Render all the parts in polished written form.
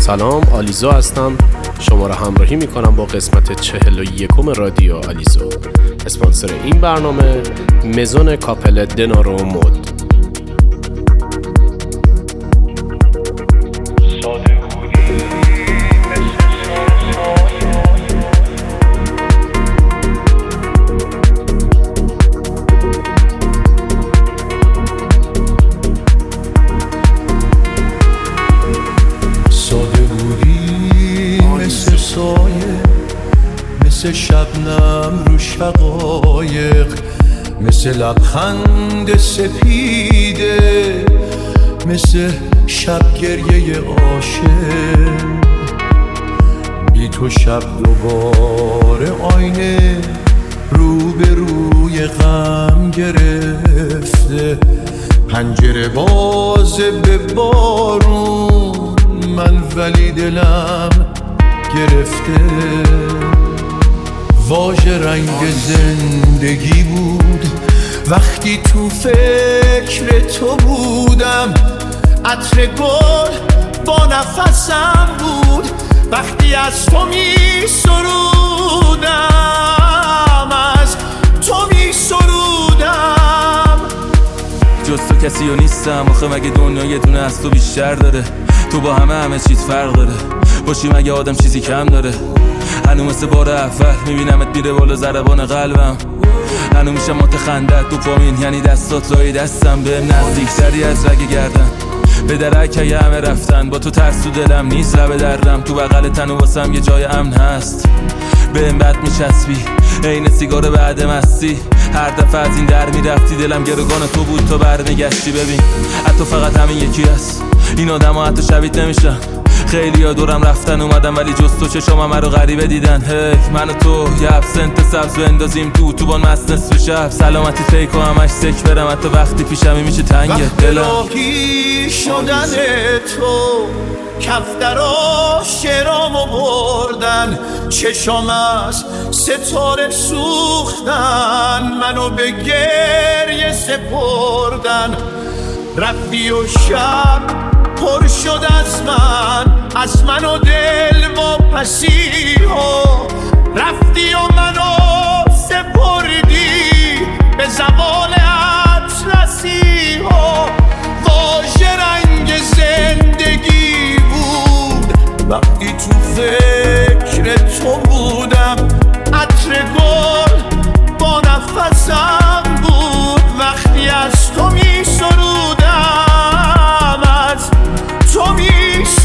سلام، آلیزو هستم. شما را همراهی میکنم با قسمت 41 رادیو آلیزو. اسپانسر این برنامه مزون کاپل دنارو مود. مثل شبنم رو شقایق، مثل لبخند سپیده، مثل شب گریه عاشق. بی تو شب دوباره آینه رو به روی غم گرفته، پنجره بازه به بارون، من ولی دلم گرفته. واژه رنگ زندگی بود وقتی تو فکر تو بودم، عطر گل با نفسم بود وقتی از تو می سرودم، از تو می سرودم. جز تو کسی و نیستم، آخه مگه دنیا یه دونه از تو بیشتر داره؟ تو با همه چیز فرق داره، باشی مگه آدم چیزی کم داره؟ هنو مثل بار اول میبینمت میره بالا ضربان قلبم، هنو میشم متخندت دوپامین، یعنی دستات لای دستم بهم نزدیکتری از رگ گردن. به درک همه رفتن، با تو ترس تو دلم نیست لب دردم، تو بغل تن و واسم یه جای امن هست. بهم بد میچسبی عین سیگار بعد مستی، هر دفعه از این در میرفتی دلم گروگان تو بود، تو برمیگشتی. ببین حتی فقط همین یکی هست، این آدم ها حتی شبیه نمیشن. خیلی ها دورم رفتن اومدم ولی جز تو چشام همه رو غریبه دیدن. من و تو یه ابسنت سبز بندازیم تو بان مست نصف شب، سلامتی تیک و همش سک برم، حتی وقتی پیشمی میشه تنگه دلم. وقتی شدن تو کفترا شرامو بردن، چشام از ستاره سوختن، منو به گریه سپردن. رفتی و شب پر شد از من و دل با پسی ها، رفتی و منو سپردی به زوال اطلسی ها. واژه رنگ زندگی بود وقتی تو فکر تو بودم، عطر گل با نفسم بود وقتی از تو می سرودم، از تو می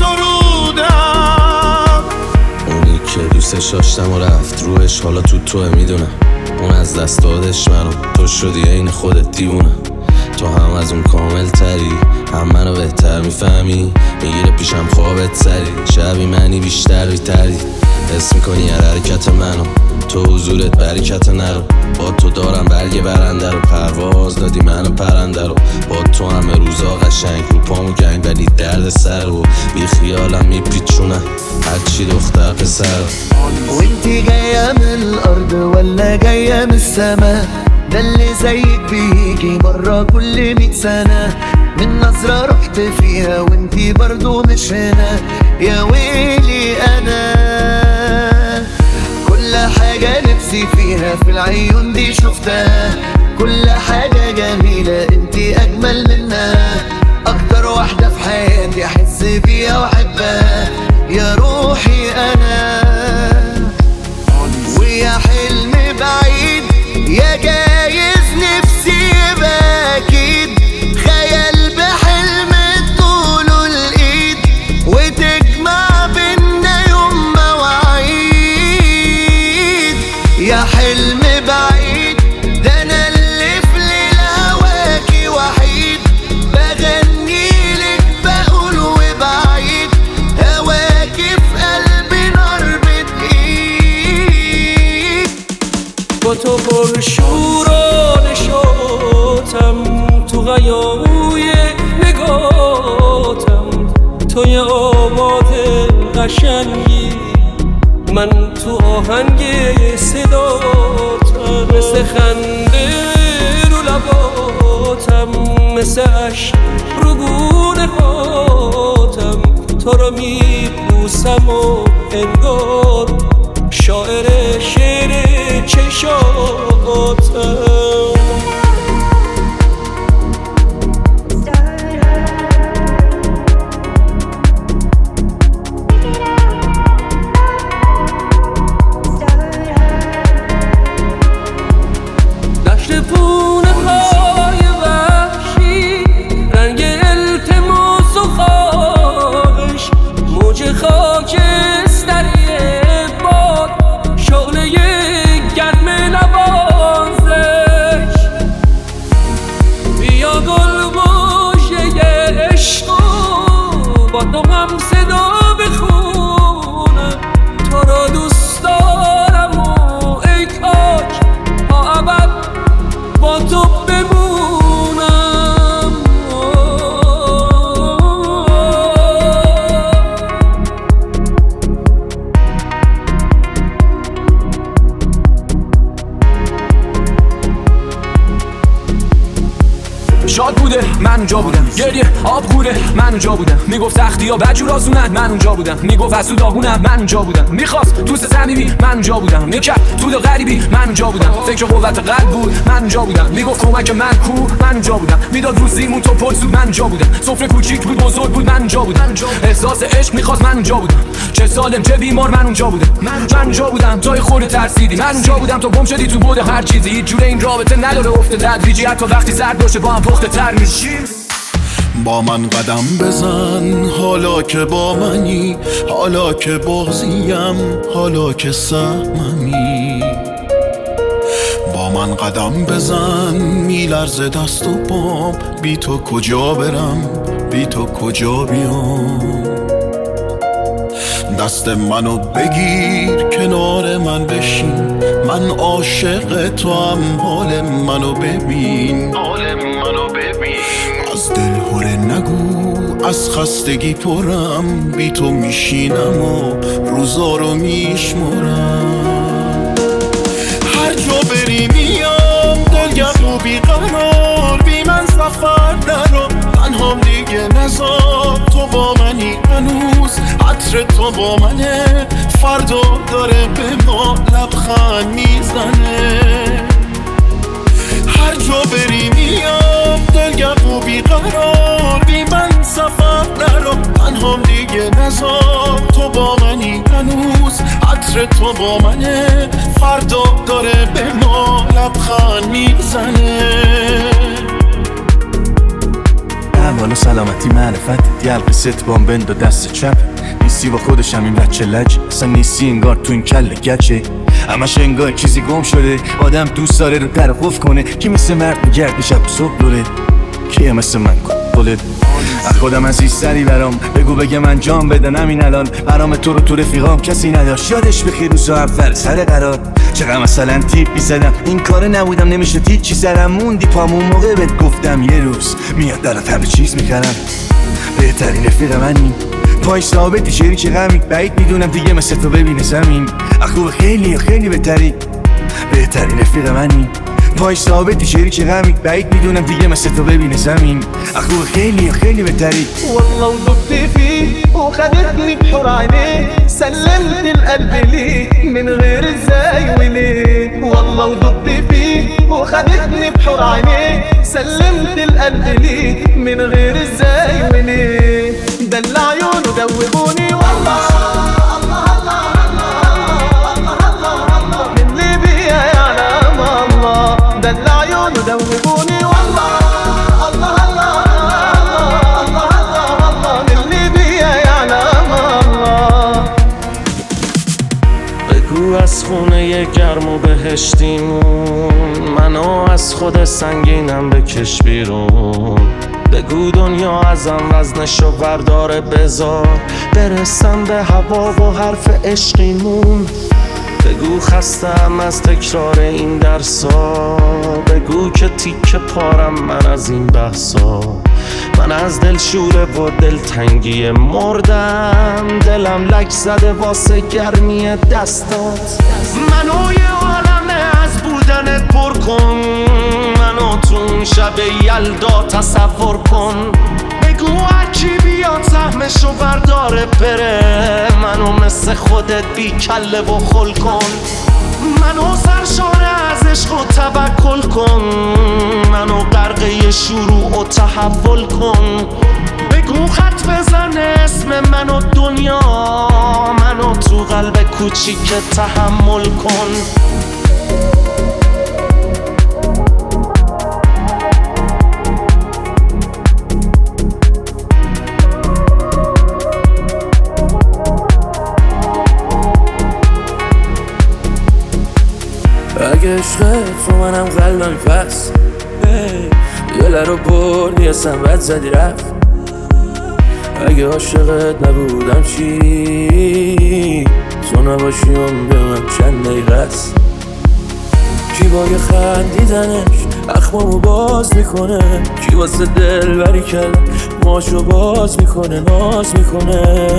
سرودم. اونی که دوستش داشتم و رفت روش، حالا توه میدونم. اون از دست دادش منو، تو شدی عین خودت دیوونم. تو هم از اون کامل تری، هم منو بهتر میفهمی، میگیره پیشم خوابت سری، شبی منی بیشتر بیتری، حس میکنی هر حرکت منو، تو حضورت برکت نرو. با تو دارم برگ برنده رو، پرواز دادی منو پرنده رو. با تو همه روزا قشنگ، رو پامو گنگ ولی درد سر رو، بی خیالم میپیچونم هرچی دختر پسر. وانتي جاية من الأرض ولا جاية من السما؟ ده اللي زيك بيجي مرة كل 100 سنة، من نظرة رحت فيها وانتي برضو مش هنا. يا ويلي أنا كل حاجة نفسي فيها في العيون دي شفتها، كل حاجة جميلة انتي أجمل منها، أكتر واحدة في حياتي أحس بيها وأحبها، يا روحي أنا. ويا حلم بعيد يا جايز نفسي يبقى أكيد، خيال بحلم طوله الإيد وتجمع بينا يوم مواعيد. يا حلم بعيد ده أنا اللي في ليل هواكي وحيد، بغنيلك بقول وبعيد، هواكي في قلبي نار بتقيد. با تو پرشورانه شدم، تو غیابوی نگاتم، توی آواز قشنگی، من تو آهنگ صداتم، مثل خنده رو لباتم، مثل عشق رو گونه هاتم، تو رو میبینم میبوسم و انگار شاعر شعر چشاتم. شاد بوده من اونجا بودم، گریه آب خوره من اونجا بودم، میگفت سختی ها بدجور آسونن من اونجا بودم، میگفت از تو داغونم من اونجا بودم، میخواست دوست صمیمی من اونجا بودم، میکرد تو دل غریبی من اونجا بودم، فکر قوت قلب بود من اونجا بودم، میگفت کمک من کو من اونجا بودم، میداد روزیمون تو پل سود من اونجا بودم، سفره کوچیک بود بزرگ بود من اونجا بودم، احساس عشق میخواست من اونجا بودم، چه سالم چه بیمار من اونجا بودم، من اونجا بودم تا خورده ترسیدی، من اونجا بودم تو گم شدی تو بود هر چیزی، هیچ جوره این رابطه نداره افته تدریجی، حتی وقتی سرد باشه با هم پخته تر میشیم. با من قدم بزن حالا که با منی، حالا که بازیم، حالا که سهممی. با من قدم بزن میلرزه دست و پام، بی تو کجا برم بی تو کجا بیام. دست منو بگیر کنار من بشین، من عاشق تو هم حال منو ببین، از دل هره نگو از خستگی پرم، بی تو میشینم و روزا رو میشمرم. هر جا بری میام دلگرم و بیقرار، بی من سفر نرو تنهام دیگه نزار، تو با منی هنوز عطر تو با منه، فردا داره به ما لبخند میزنه. هر جا بری میام دلگرم و بیقرار، بی من سفر نرو تنهام دیگه نزار، تو با منی هنوز عطر تو با منه، فردا داره به ما لبخند میزنه. احوال و سلامتی معرفت یلق ست بامبند و دست چپ، نیستی با خودشم این بچه لج، اصلا نیستی انگار تو این کل گچه، همش انگار چیزی گم شده، آدم دوست داره رو در قفل کنه، کی مثل مرد میگرد شب صبح دوره، کیه مثل من کنه خودم عزیزتری برام، بگو بگه من جام بدنم این الان، برام تو رو تو رفیقام کسی نداشت، یادش بخیر روزا اول سر قرار، چقدر مثلا تیپی زدم این کاره نبودم نمیشه چی سرم موندی پامون موقع بهت گفتم یه روز میاد دارت همه چیز میکنم، بهترین رفیق منی، پای ثابتی شریک غمی، بعید میدونم دیگه مثل تو ببینه زمین، اخو خیلی خیلی بهترین رفیق منی، پای ثابتی شریک غمی، بعید میدونم دیگه مثل تو ببینه زمین، اخو خیلی بهتری. والله وضبت فيه وخدتني بحور عينيه، سلمت القلب ليه من غير ازاي وليه، والله وضبت فيه وخدتني بحور عينيه، سلمت القلب ليه من غير ازاي وليه، دل عيونه دوبوني والله من ليبيا يعلم الله، دل عيونه دوبوني والله من ليبيا يعلم الله. بگو از خونه گرم و بهشتیمون، منو از خود سنگینم بکش بیرون، بگو دنیا ازم وزنشو برداره بذار، برسم به هوا و حرف عشقیمون، بگو خستم از تکرار این درسا، بگو که تیکه پارم من از این بحثا، من از دل شوره و دلتنگی مردم، دلم لک زده واسه گرمی دستات، منو یه عالمه از بودنت پر کن، منو تو اون شب یلدا تصور کن، بگو هرکی بیاد سهمشو برداره بره، منو مثل خودت بی کله و خل کن، منو سرشاره از عشق و توکل کن، منو غرقه شروع و تحول کن، بگو خط بزن اسم منو دنیا، منو تو قلب کوچیک تحمل کن. اگه عشقت تو منم قلبم پس دل رو بردی اصلا بد زدی رفت، اگه عاشقت نبودم چی تو نباشی اون به من چند دقیقه است، کی با یه خندیدنش اخمامو باز میکنه، کی واسه دل بری کردن ماشو باز میکنه ناز میکنه،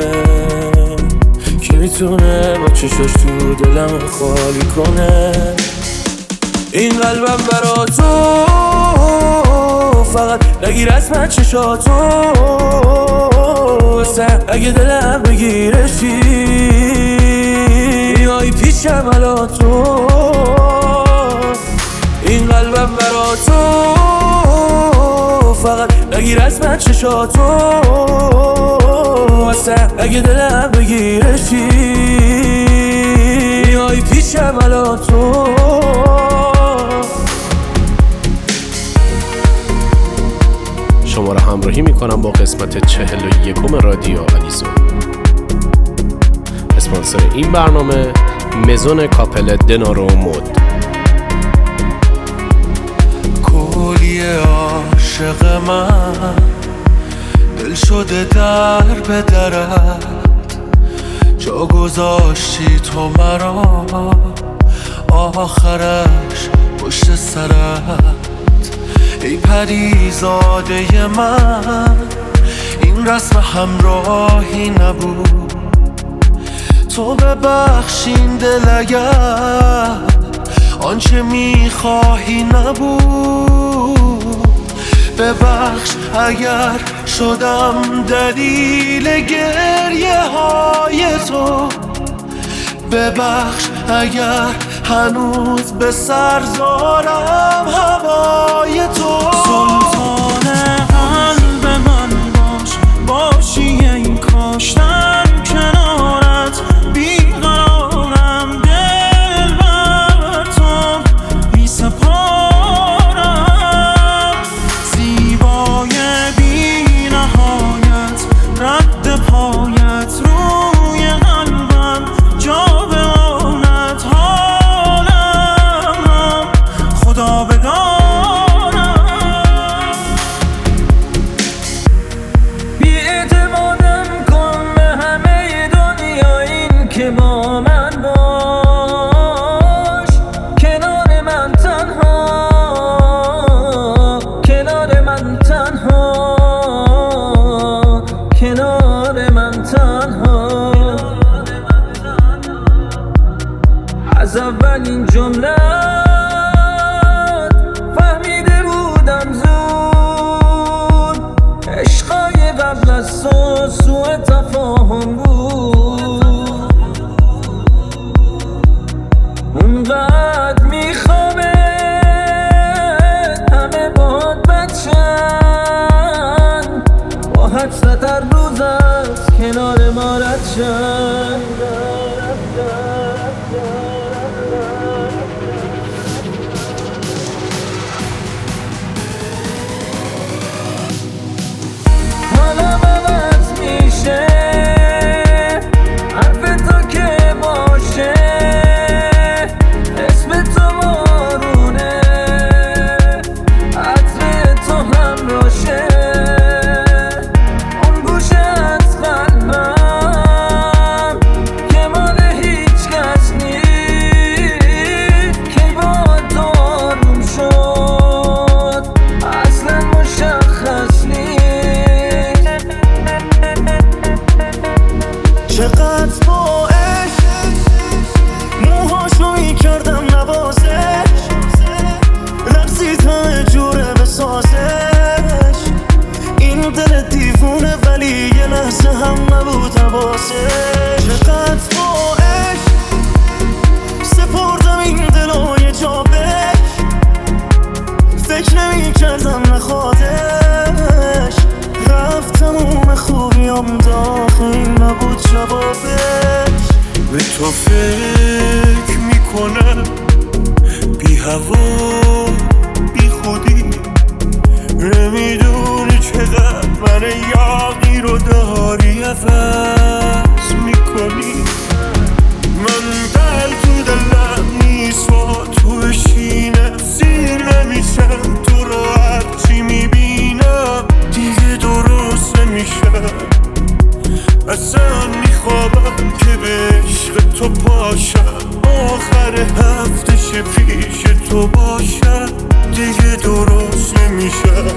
کی میتونه با چشاش تو دلم خالی کنه، این قلبم برا تو فقط نگیر از من چشاتو، اگه دلم بگیرشی میای پیشم الان تو، این قلبم برا تو فقط نگیر از من چشاتو، اگه دلم بگیرشی میای پیشم الان تو. شما را همراهی میکنم با قسمت 41 رادیو آلیزو. اسپانسر این برنامه مزون کاپل دنارو مود. کلی عاشق من دل شده در به درت، جا گذاشتی تو مرا آخرش پشت سرت، ای پریزاده من این رسم همراهی نبود، تو ببخشین دل اگر آنچه میخواهی نبود، ببخش اگر شدم دلیل گریه های تو، ببخش اگر هنوز به سر زارم هوای تو، سلطان قلب من باش، باشی این کاشتن کنارت، بیقرارم دل بر تو بی سپارم، زیبای بی نهایت رد پایت روی قلبم جا بماند، حالم خدا بدانم، بی‌اعتمادم کن به همه دنیا، این که با من باش، کنار من تنها، کنار من تنها، کنار من تنها، از اولین جمله فهمیده بودم زود، عشقای قبل از تو سوء تفاهم بود، اونقدر میخوامه همه باد بچن، با حسرت هر روز از کنار ما رد شن. حالم عوض میشه حرف تو که باشه، اسم تو بارونه عطر تو همراشه، اون گوشه از قلبم که نبود جوابش. به تو فکر میکنم بی هوا بی خودی، نمیدونی چقدر من یاقی رو داری عوض میکنی. من دل تو دلم نیست با تو بشینم، سیر نمیشم تو رو هرچی میبینم دیگه درست نمیشم. اصلا میخوابم که به عشق تو پاشم، آخر هفتش پیش تو باشم دیگه درست نمیشم.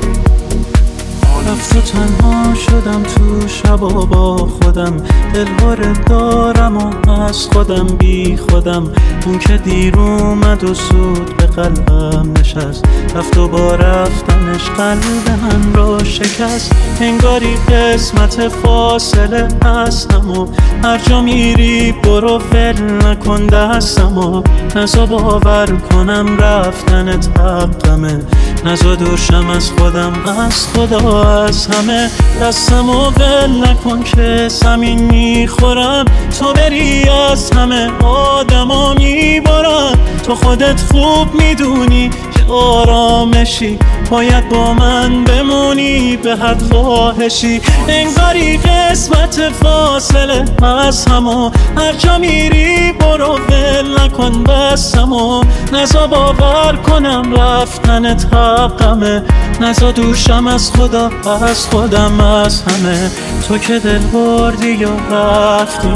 رفت و تنها شدم تو شبا با خودم، دلهاره دارم و از خودم بی خودم. اون که دیر اومد و سود به قلبم نشست، رفت و با رفتنش قلب من رو شکست. انگاری قسمت فاصله هستم و هر جا میری برو ول نکن دستم و نزا باور کنم رفتنت حقمه، نزا دوشم از خودم از خدا از همه. دستم و ول نکن که زمین میخورم، تو بری از همه آدما میبارم. تو خودت خوب میدونی که آرامشی، باید با من بمونی به حد خواهشی. انگاری قسمت فاصله از همو هر جا میری برو ول نکن بستم و نزا باور کنم رفتنت حقمه، نزا دوشم از خدا از خودم از همه. تو که دل بردی یا رفتی،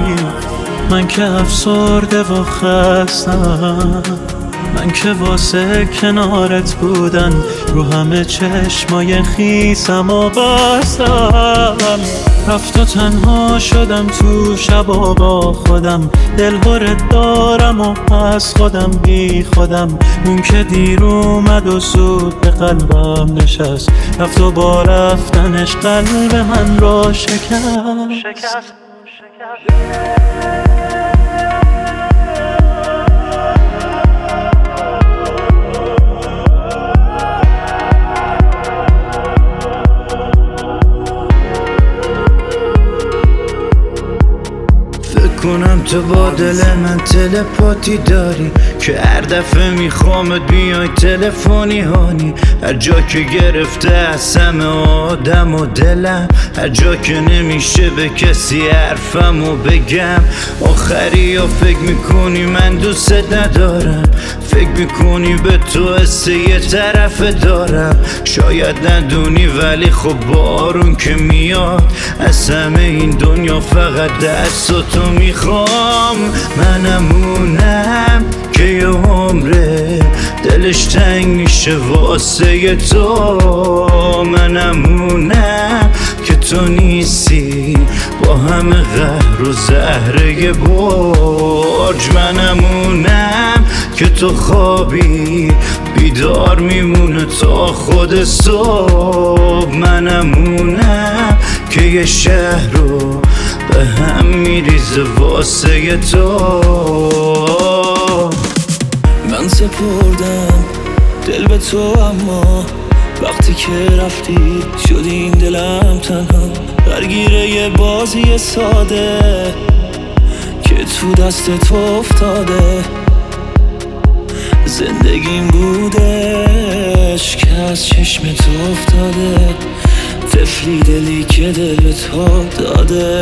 من که افسرده و خستم، من که واسه کنارت بودن رو همه چشمای خیسم و بستم. رفت و تنها شدم تو شبا با خودم، دلهارت دارم و از خودم بی خودم. اون که دیر اومد و زود به قلبم نشست، رفت و با رفتنش قلب من را شکست. کنم تو با دل من تلپاتی داری که هر دفعه میخوامت بیای تلفنی هانی. هر جا که گرفته از همه آدم و دلم، هر جا که نمیشه به کسی حرفمو بگم. آخری یا فکر میکنی من دوست ندارم، فکر میکنی به تو حس یه طرف دارم. شاید ندونی ولی خب بارون که میاد از همه این دنیا فقط دستاتو میخوام. منمونم که یه عمره دلش تنگ میشه واسه تو. منمونم که تو نیستی با همه قهر و زهره برج. منمونم که تو خوابی بیدار میمونه تا خود صبح. منمونم که یه شهر رو به هم میریزه واسه تو. من سپردم دل به تو، اما وقتی که رفتی شدی این دلم تنها درگیر یه بازی ساده که تو دست تو افتاده. زندگیم بودش که از چشم تو افتاده، طفلی دلی که دل به تو داده.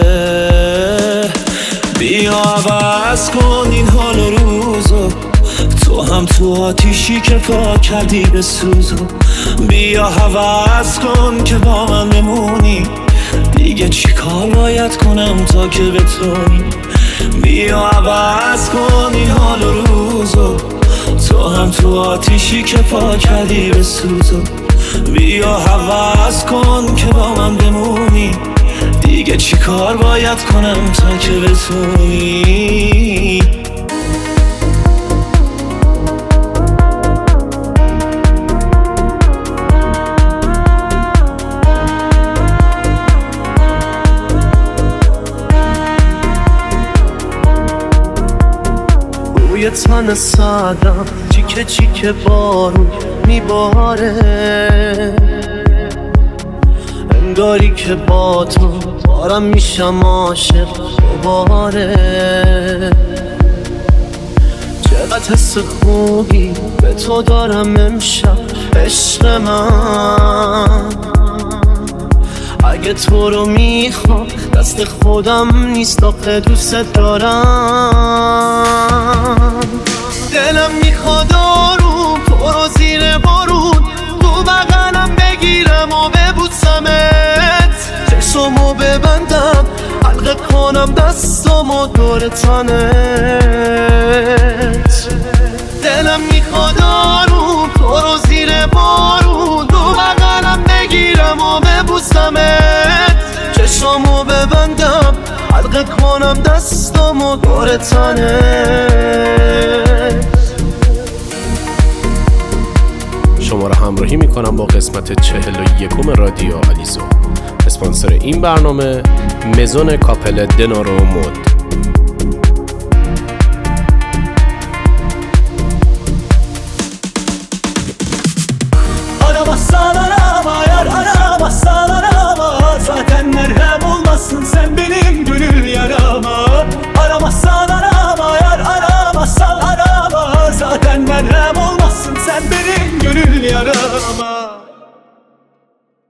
بیا عوض کن این حال و روزو، تو هم تو آتیشی که پاک کردی به سوزو. بیا عوض کن که با من بمونی، دیگه چی کار باید کنم تا که بتونی. بیا عوض کن این حال و روزو، تو هم تو آتیشی که پاک کردی به سوزو. بیا عوض کن که با من بمونی، دیگه چی کار باید کنم تا که بتونی. روی تن سادم چیکه چیکه بارون میباره، انگاری که با تو بارم میشم عاشق دوباره. چقدر حس خوبی به تو دارم امشب عشق من. اگه تو رو میخوام دست خودم نیست آخه دوست دارم. دلم میخواد آروم تو رو زیر بارون تو بغلم بگیرم و ببوسمت. چشمو ببندم حلقه کنم دستامو دور تنت. دلم میخواد آروم تو رو زیر بارون تو بغلم بگیرم و ببوسمت. چشمو ببندم حلقه کنم دستامو دور تنت. شما را همراهی میکنم با قسمت 41 رادیو آلیزو. اسپانسر این برنامه مزون کاپل دنارو مود. Arabasalar ama yar arabasalar ama zaten merhem olmasın sen bir